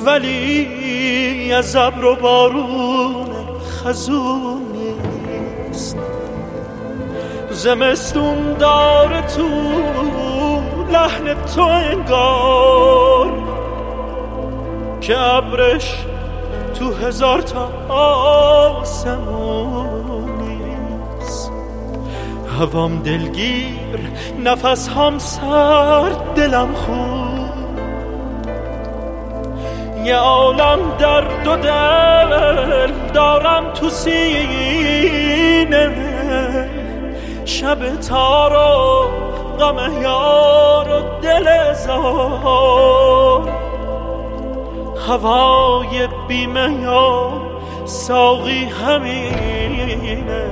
ولی از ابر و بارون خزون نیست. زمستون داره تو لحن تو انگار که ابرش تو هزار تا آسمون نیست. هوام دلگیر، نفس هم سرد، دلم خوب، یه عالم درد و دل دارم تو سینه. شب تار و غم یار و دل زار، هوای بیمه یا ساقی همینه.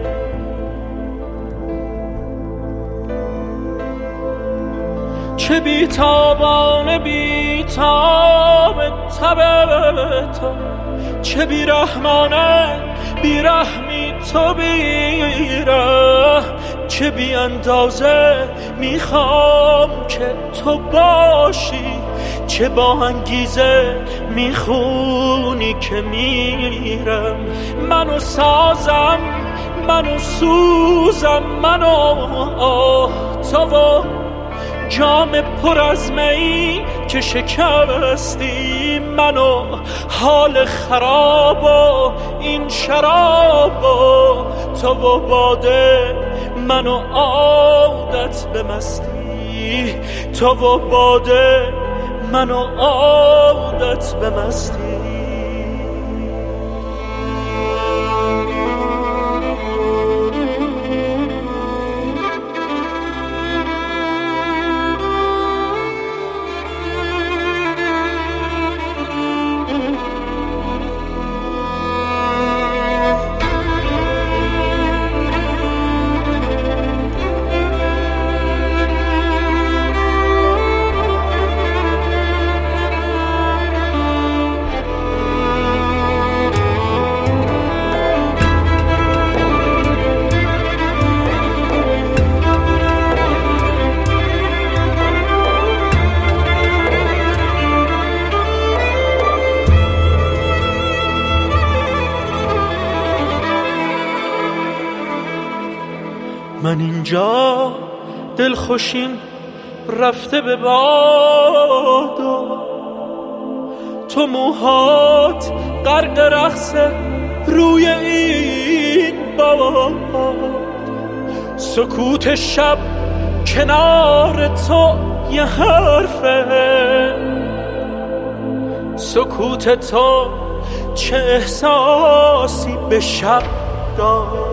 چه بیتابانه بیتاب تب تو، چه بیرحمانه بیرحمی تو بیره. چه بی اندازه میخوام که تو باشی، چه با انگیزه میخونی که میرم. منو سازم، منو سوزم، منو تو و جام پر از می که شکستی. منو حال خراب و این شراب و تو و باده، منو عادت به مستی. تو و باده، منو عادت به مستی. من اینجا دلخوشیم رفته به باد، تو موهات غرق رقص روی این باد. سکوت شب کنار تو یه حرفه، سکوت تو چه احساسی به شب داد.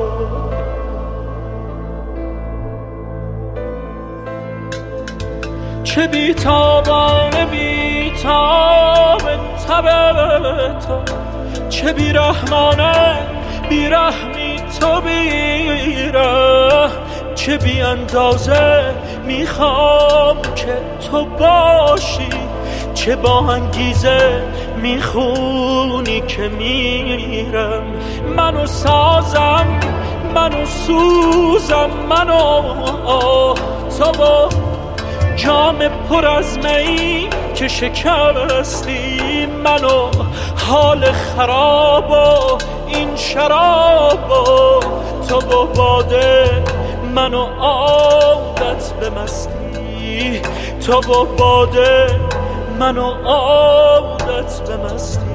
چه بیتابانه بیتاب تب تو، چه بیرحمانه بیرحمی تو بیره. چه بی اندازه میخوام که تو باشی، چه با انگیزه میخونی که میرم. منو سازم، منو سوزم، منو تو و جام پر از می که شکستی. منو حال خراب و این شراب و تو و باده، منو عادت به مستی. تو و باده، منو عادت به مستی.